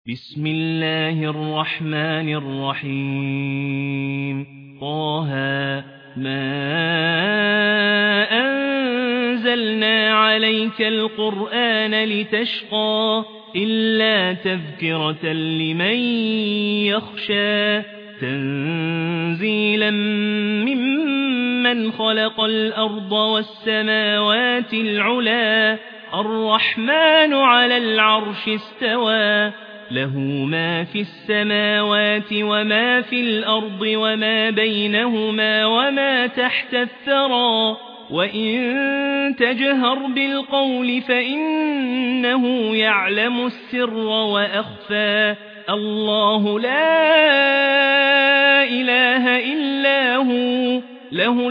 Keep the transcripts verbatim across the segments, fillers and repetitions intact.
بسم الله الرحمن الرحيم طه ما أنزلنا عليك القرآن لتشقى إلا تذكرة لمن يخشى تنزيلا ممن خلق الأرض والسماوات العلا الرحمن على العرش استوى له ما في السماوات وما في الأرض وما بينهما وما تحت الثرى وإن تجهر بالقول فإنه يعلم السر وأخفى الله لا إله إلا هو له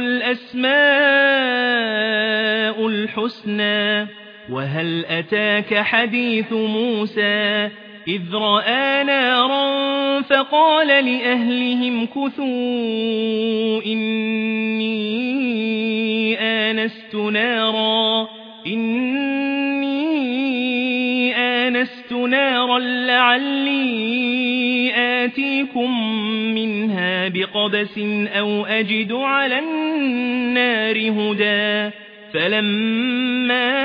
الأسماء الحسنى وهل أتاك حديث موسى إذ رأى نارا فقال لأهلهم كثوا إني آنست نارا إني آنست نارا لعلي آتيكم منها بقبس أو أجد على النار هدى فلما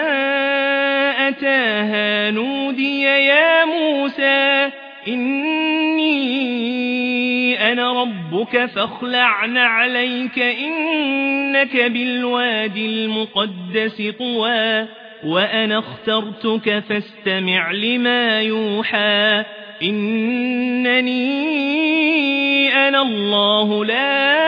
أتاها نودي يا موسى إني أنا ربك فاخلع نعليك إنك بالوادي المقدس طوى وأنا اخترتك فاستمع لما يوحى إنني أنا الله لا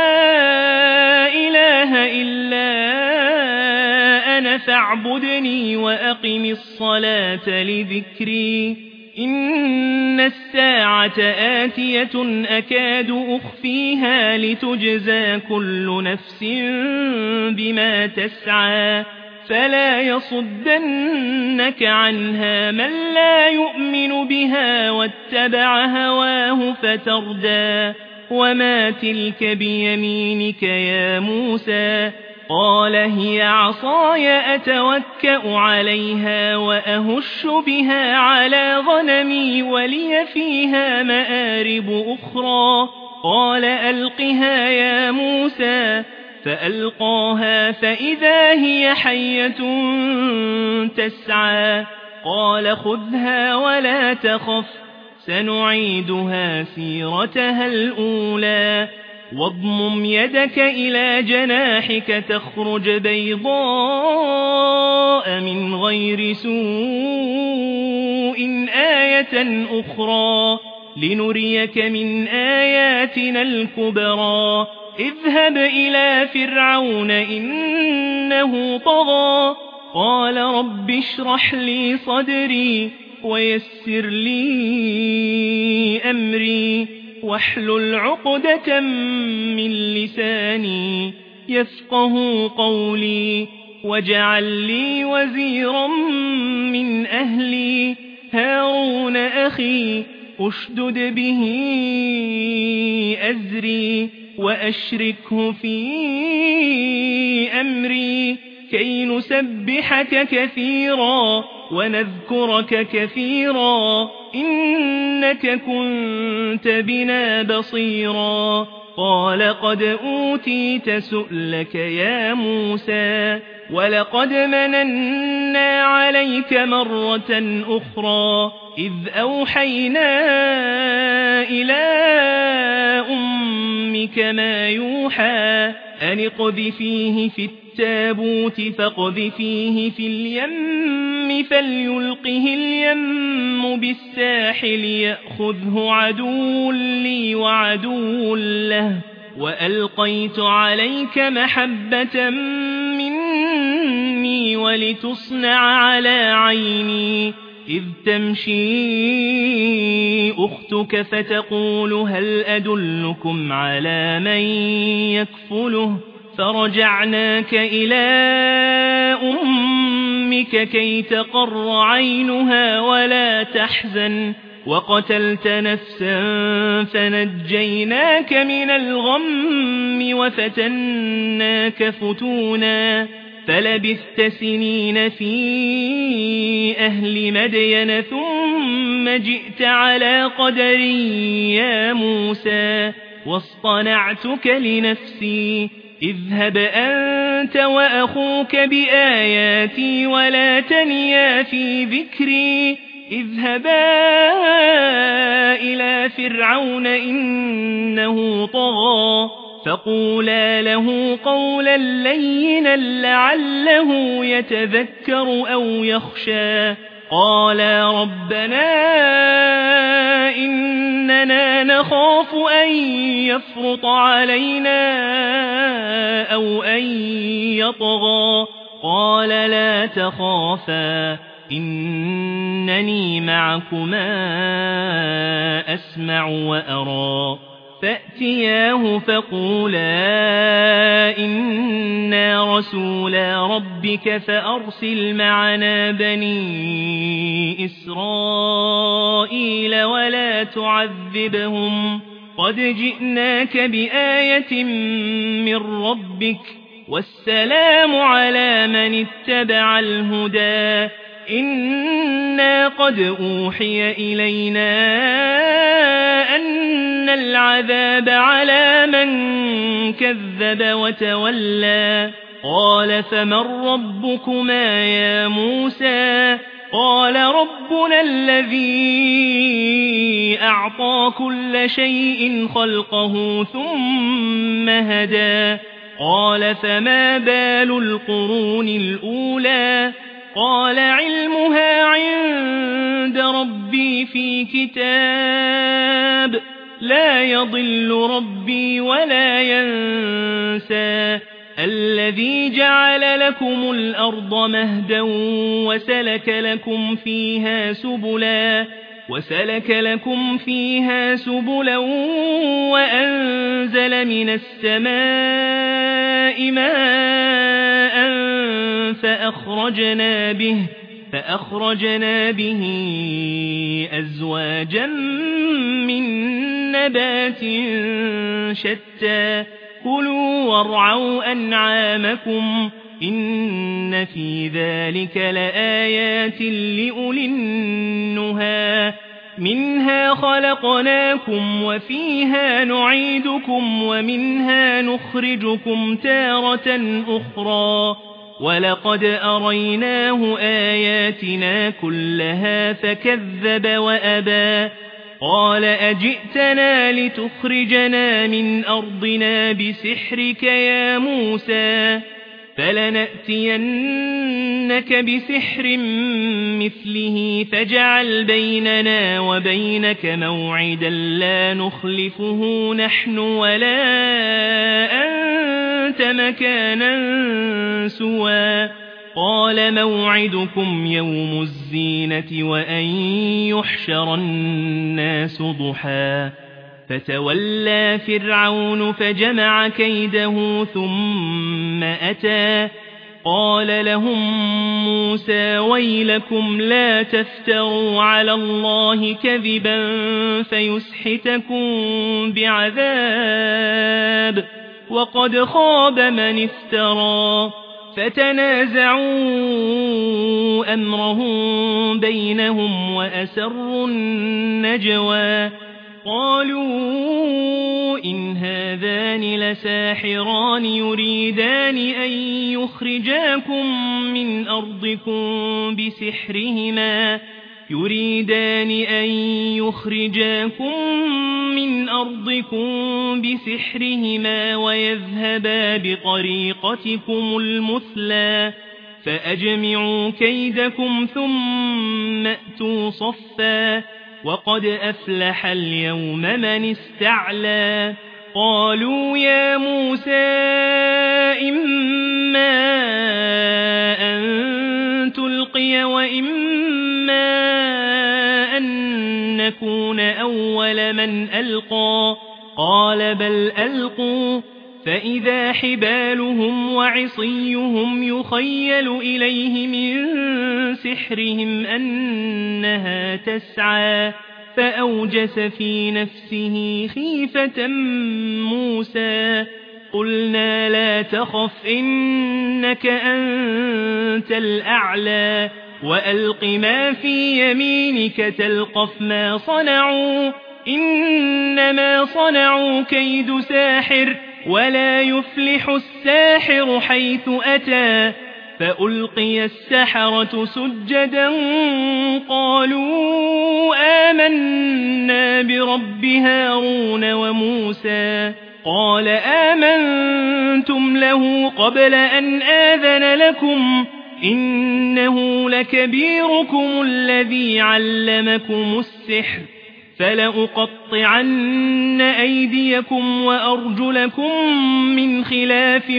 إله إلا أنا فاعبدني وأقم الصلاة لذكري إن الساعة آتية أكاد أخفيها لتجزى كل نفس بما تسعى فلا يصدنك عنها من لا يؤمن بها واتبع هواه فتردى وما تلك بيمينك يا موسى قال هي عصاي أتوكأ عليها وأهش بها على غنمي ولي فيها مآرب أخرى قال ألقها يا موسى فألقاها فإذا هي حية تسعى قال خذها ولا تخف سنعيدها سيرتها الأولى واضمم يدك إلى جناحك تخرج بيضاء من غير سوء آية أخرى لنريك من آياتنا الكبرى اذهب إلى فرعون إنه طغى قال رب اشرح لي صدري ويسر لي أمري واحلل عقدة من لساني يفقه قولي واجعل لي وزيرا من أهلي هارون أخي أشدد به أزري وأشركه في أمري كي نسبحك كثيرا ونذكرك كثيرا إنك كنت بنا بصيرا قال قد أوتيت سؤلك يا موسى ولقد مننا عليك مرة أخرى إذ أوحينا إلى أمك ما يوحى أن اقذفيه في التابوت فاقذفيه في اليم فليلقه اليم بالساحل يأخذه عدو لي وعدو له وألقيت عليك محبة مني ولتصنع على عيني إذ تمشي أختك فتقول هل أدلكم على من يكفله فرجعناك إلى أمك كي تقر عينها ولا تحزن وقتلت نفسا فنجيناك من الغم وفتناك فتونا فلبثت سنين في أهل مدين ثم جئت على قدري يا موسى واصطنعتك لنفسي اذهب أنت وأخوك بآياتي ولا تنيا في ذكري اذهبا إلى فرعون إنه طغى فقولا له قولا لينا لعله يتذكر أو يخشى قالا ربنا إننا نخاف أن يفرط علينا أو أن يطغى قال لا تخافا إنني معكما أسمع وأرى فأتياه فقولا إنا رسولا ربك فأرسل معنا بني إسرائيل ولا تعذبهم قد جئناك بآية من ربك والسلام على من اتبع الهدى إنا قد أوحي إلينا أن العذاب على من كذب وتولى قال فمن ربكما يا موسى قال ربنا الذي أعطى كل شيء خلقه ثم هدى قال فما بال القرون الأولى قال علمها عند ربي في كتاب لا يضل ربي ولا ينسى الذي جعل لكم الأرض مهدا وسلك لكم فيها سبلا وسلك لكم فيها سبلا وأنزل من السماء ماء فأخرجنا به فأخرجنا به أزواجا من نبات شتى كلوا وارعوا أنعامكم إن في ذلك لآيات لأولي النهى منها خلقناكم وفيها نعيدكم ومنها نخرجكم تارة أخرى ولقد أريناه آياتنا كلها فكذب وأبى قال أجئتنا لتخرجنا من أرضنا بسحرك يا موسى فلنأتينك بسحر مثله فاجعل بيننا وبينك موعدا لا نخلفه نحن ولا أنت مكانا سوى قال موعدكم يوم الزينة وأن يحشر الناس ضحى فتولى فرعون فجمع كيده ثم أتى قال لهم موسى ويلكم لا تفتروا على الله كذبا فيسحتكم بعذاب وقد خاب من افترى فتنازعوا أمرهم بينهم وأسروا النجوى قالوا إن هذان لساحران يريدان أن يخرجاكم من أرضكم بسحرهما يريدان أن يخرجاكم من أرضكم بسحرهما ويذهبا بطريقتكم المثلى فأجمعوا كيدكم ثم أتوا صفا وقد أفلح اليوم من استعلى قالوا يا موسى إما أن تلقي وإما أن نكون أول من ألقى قال بل ألقوا فإذا حبالهم وعصيهم يخيل إليه من سحرهم أنها تسعى فأوجس في نفسه خيفة موسى قلنا لا تخف إنك أنت الأعلى وألق ما في يمينك تلقف ما صنعوا إنما صنعوا كيد ساحر ولا يفلح الساحر حيث أتى فألقي السحرة سجدا قالوا آمنا برب هارون وموسى قال آمنتم له قبل أن آذن لكم إنه لكبيركم الذي علمكم السحر فلأقطعن أيديكم وأرجلكم من خلاف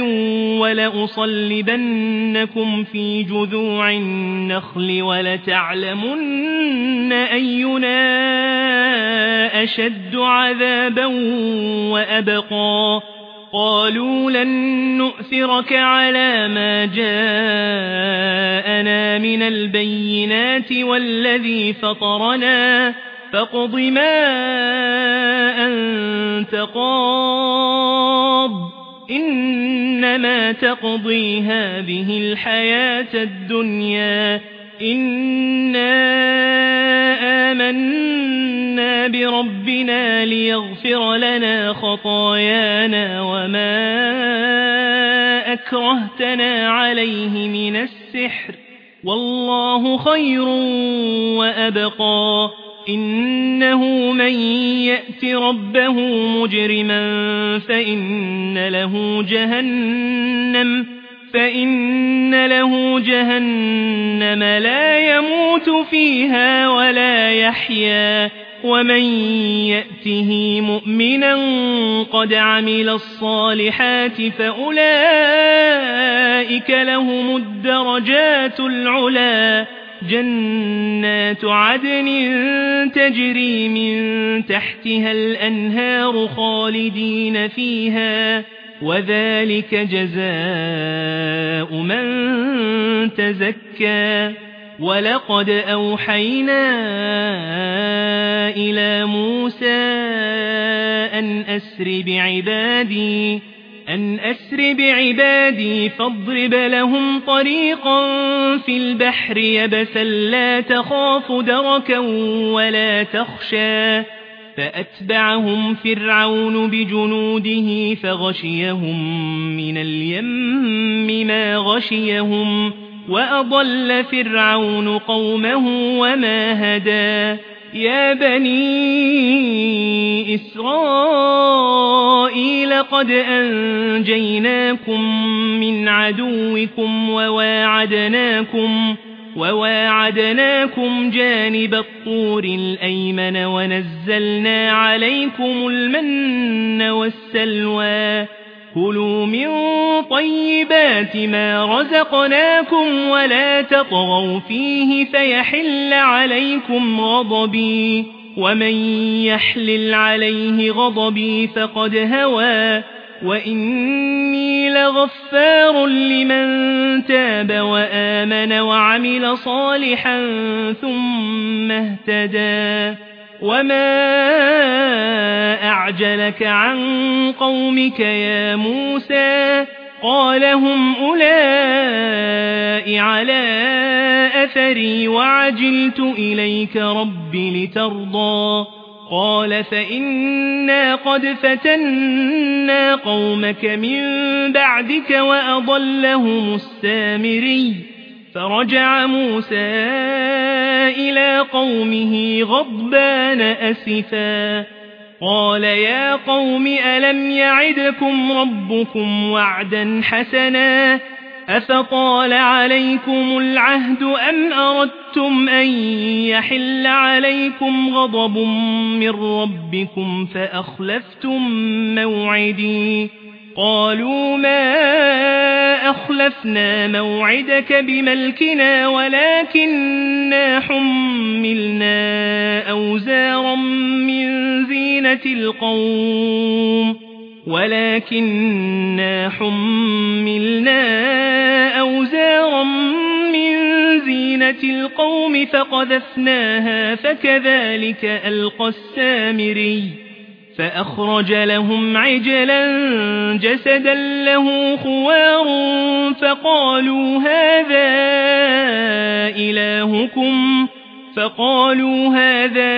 ولأصلبنكم في جذوع النخل ولتعلمن أينا أشد عذابا وأبقى قالوا لن نؤثرك على ما جاءنا من البينات والذي فطرنا فاقض ما أنت قاض إنما تقضي هذه الحياة الدنيا إنا آمنا بربنا ليغفر لنا خطايانا وما أكرهتنا عليه من السحر والله خير وأبقى إنه من يأت ربه مجرما فإن له جهنم فإن له جهنم لا يموت فيها ولا يحيا ومن يأته مؤمنا قد عمل الصالحات فأولئك لهم الدرجات العلى جنات عدن تجري من تحتها الأنهار خالدين فيها وذلك جزاء من تزكى ولقد أوحينا إلى موسى أن أسر بعبادي أن أسر بعبادي فاضرب لهم طريقا في البحر يبسا لا تخاف دركا ولا تخشى فأتبعهم فرعون بجنوده فغشيهم من اليم ما غشيهم وأضل فرعون قومه وما هدى يا بني إسرائيل قد أنجيناكم من عدوكم وواعدناكم وواعدناكم جانب الطور الأيمن ونزلنا عليكم المن والسلوى كلوا من طيبات ما رزقناكم ولا تطغوا فيه فيحل عليكم غضبي ومن يحلل عليه غضبي فقد هوى وإني لغفار لمن تاب وآمن وعمل صالحا ثم اهتدى وما أعجلك عن قومك يا موسى قال هم أولئك على أثري وعجلت إليك رب لترضى قال فإنا قد فتنا قومك من بعدك وأضلهم السامري فرجع موسى إلى قومه غضبان أسفا قال يا قوم ألم يعدكم ربكم وعدا حسنا أفطال عليكم العهد أم أردتم أن يحل عليكم غضب من ربكم فأخلفتم موعدي قالوا ما أخلفنا موعدك بملكنا ولكننا حملنا أوزارا من زينة القوم ولكننا حملنا أوزارا من زينة القوم فقذفناها فكذلك ألقى السامري فأخرج لهم عجلا جسدا له خوار فقالوا هذا إلهكم فقالوا هذا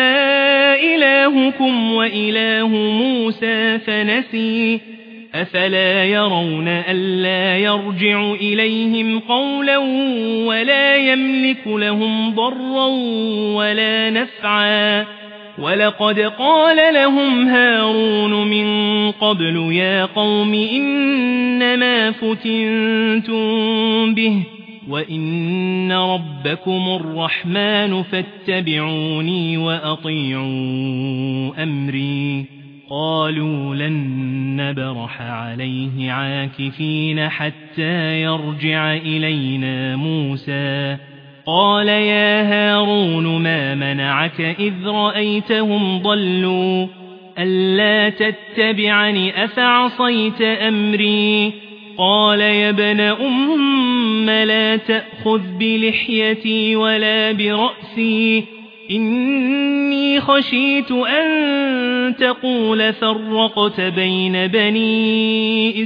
إلهكم وإله موسى فنسي أفلا يرون ألا يرجع إليهم قولا ولا يملك لهم ضرا ولا نفعا ولقد قال لهم هارون من قبل يا قوم إنما فتنتم به وإن ربكم الرحمن فاتبعوني وأطيعوا أمري قالوا لن نبرح عليه عاكفين حتى يرجع إلينا موسى قال يا هارون ما منعك إذ رأيتهم ضلوا ألا تتبعني أفعصيت أمري قال يا ابن أم لا تأخذ بلحيتي ولا برأسي إني خشيت أن تقول فرقت بين بني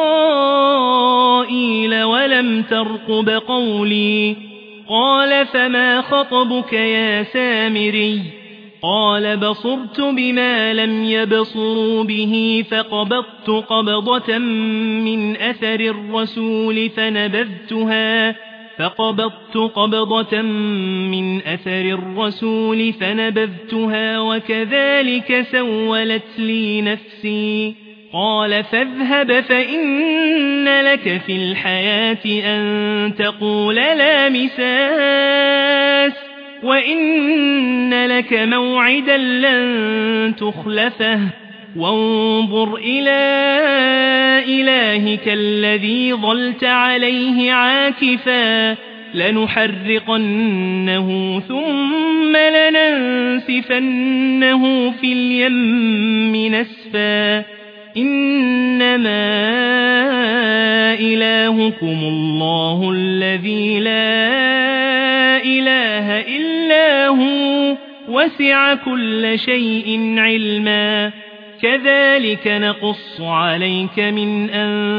إسرائيل ولم ترقب قولي قال فما خطبك يا سامري قال بصرت بما لم يبصروا به فقبضت قبضة من أثر الرسول فنبذتها فقبضت قبضة من أثر الرسول فنبذتها وكذلك سولت لي نفسي قال فاذهب فإن لك في الحياة أن تقول لا مساس وإن لك موعدا لن تخلفه وانظر إلى إلهك الذي ظلت عليه عاكفا لنحرقنه ثم لننسفنه في اليم نسفا إنما إلهكم الله الذي لا إله إلا هو وسع كل شيء علما كذلك نقص عليك من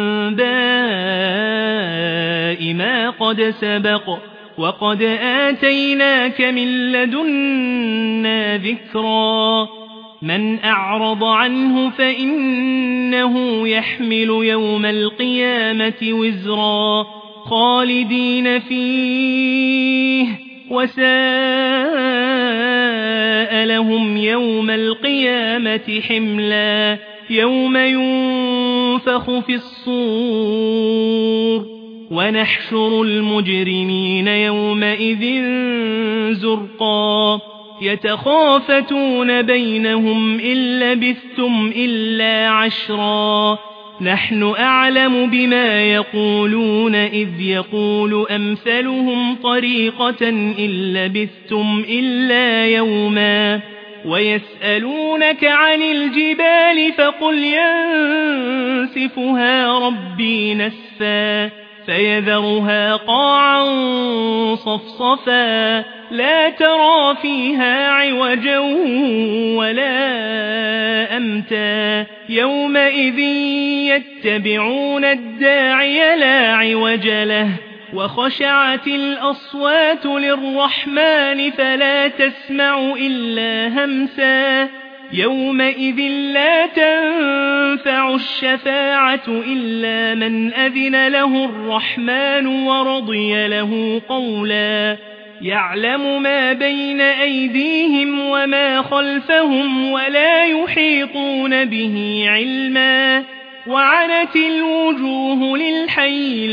أنباء ما قد سبق وقد آتيناك من لدنا ذكرا من أعرض عنه فإنه يحمل يوم القيامة وزرا خالدين فيه وساء لهم يوم القيامة حملا يوم ينفخ في الصور ونحشر المجرمين يومئذ زرقا يتخافتون بينهم إن لبثتم إلا عشرا نحن أعلم بما يقولون إذ يقول أمثلهم طريقة إن لبثتم إلا يوما ويسألونك عن الجبال فقل ينسفها ربي نسفا فيذرها قاعا صفصفا لا ترى فيها عوجا ولا أمتا يومئذ يتبعون الداعي لا عوج له وخشعت الأصوات للرحمن فلا تسمع إلا همسا يومئذ لا تنفع الشفاعة إلا من أذن له الرحمن ورضي له قولا يعلم ما بين أيديهم وما خلفهم ولا يحيطون به علما وعنت الوجوه للحي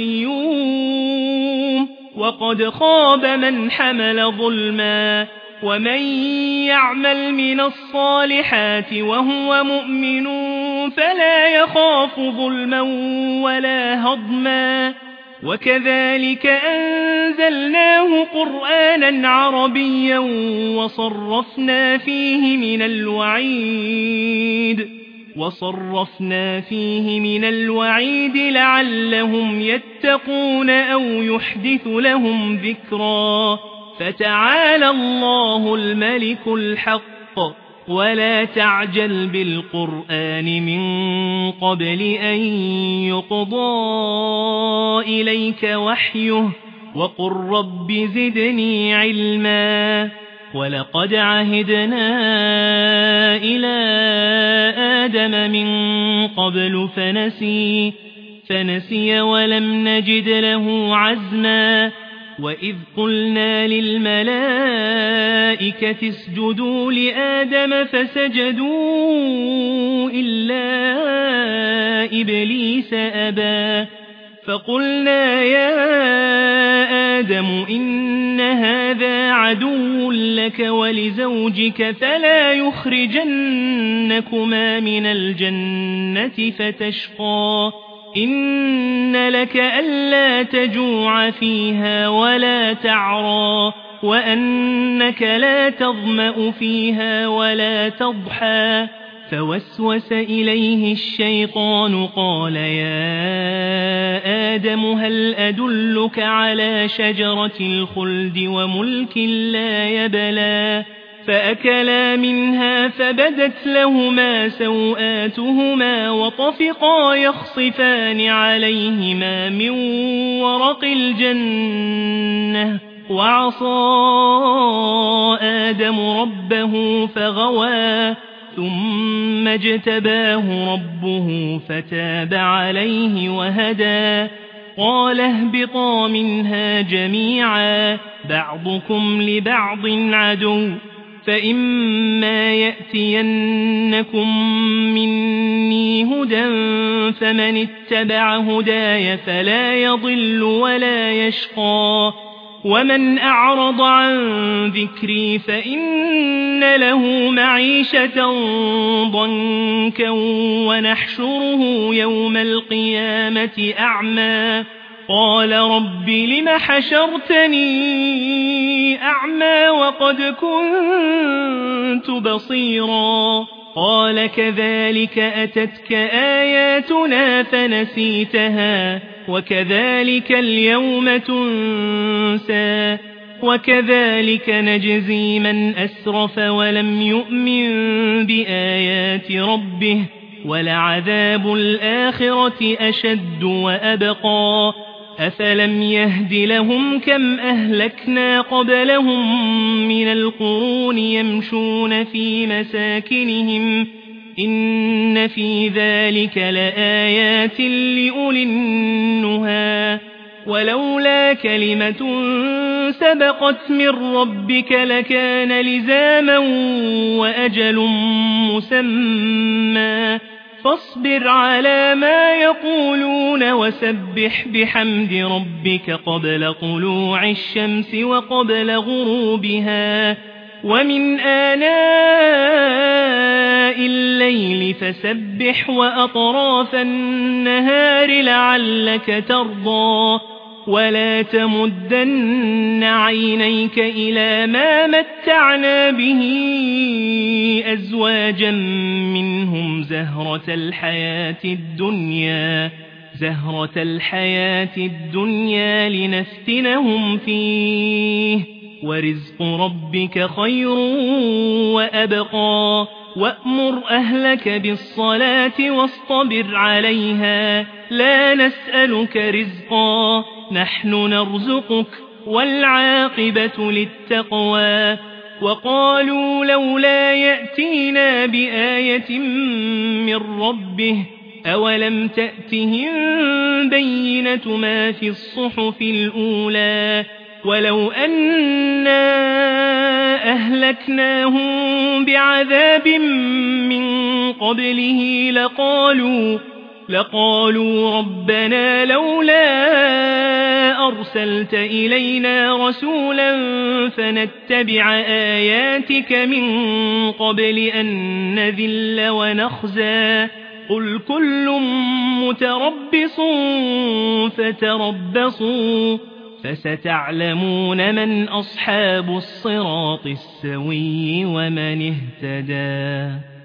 القيوم وقد خاب من حمل ظلما ومن يعمل من الصالحات وهو مؤمن فلا يخاف ظلما ولا هضما وكذلك أنزلناه قرآنا عربيا وصرفنا فيه من الوعيد وصرفنا فيه من الوعيد لعلهم يتقون أو يحدث لهم ذكرا فتعالى الله الملك الحق ولا تعجل بالقرآن من قبل أن يقضى إليك وحيه وقل رب زدني علما ولقد عهدنا إلى آدم من قبل فنسي فنسي ولم نجد له عزما وإذ قلنا للملائكة اسجدوا لآدم فسجدوا إلا إبليس أبى فقلنا يا آدم إن هذا عدو لك ولزوجك فلا يخرجنكما من الجنة فتشقى إن لك ألا تجوع فيها ولا تعرى وأنك لا تظمأ فيها ولا تضحى فوسوس إليه الشيطان قال يا آدم هل أدلك على شجرة الخلد وملك لا يبلى فأكلا منها فبدت لهما سوآتهما وطفقا يخصفان عليهما من ورق الجنة وعصى آدم ربه فغوى ثم اجتباه ربه فتاب عليه وهدى قال اهبطا منها جميعا بعضكم لبعض عدو فإما يأتينكم مني هدى فمن اتبع هداي فلا يضل ولا يشقى ومن أعرض عن ذكري فإن له معيشة ضنكا ونحشره يوم القيامة أعمى قال رب لم حشرتني أعمى وقد كنت بصيرا قال كذلك أتتك آياتنا فنسيتها وكذلك اليوم تنسى وكذلك نجزي من أسرف ولم يؤمن بآيات ربه ولعذاب الآخرة أشد وأبقى أفلم يهد لهم كم أهلكنا قبلهم من القرون يمشون في مساكنهم إن في ذلك لآيات لأولي النهى ولولا كلمة سبقت من ربك لكان لزاما وأجل مسمى فاصبر على ما يقولون وسبح بحمد ربك قبل طلوع الشمس وقبل غروبها ومن آناء الليل فسبح وأطراف النهار لعلك ترضى ولا تمدن عينيك إلى ما متعنا به أزواجا منهم زهرة الحياة الدنيا زهرة الحياة الدنيا لنفتنهم فيه ورزق ربك خير وأبقى وأمر أهلك بالصلاة واصطبر عليها لا نسألك رزقا نحن نرزقك والعاقبة للتقوى وقالوا لولا يأتينا بآية من ربه أولم تأتهم بينة ما في الصحف الأولى ولو أنا أهلكناهم بعذاب من قبله لقالوا لقالوا ربنا لولا أرسلت إلينا رسولا فنتبع آياتك من قبل أن نذل ونخزى قل كل متربص فتربصوا فستعلمون من أصحاب الصراط السوي ومن اهتدى.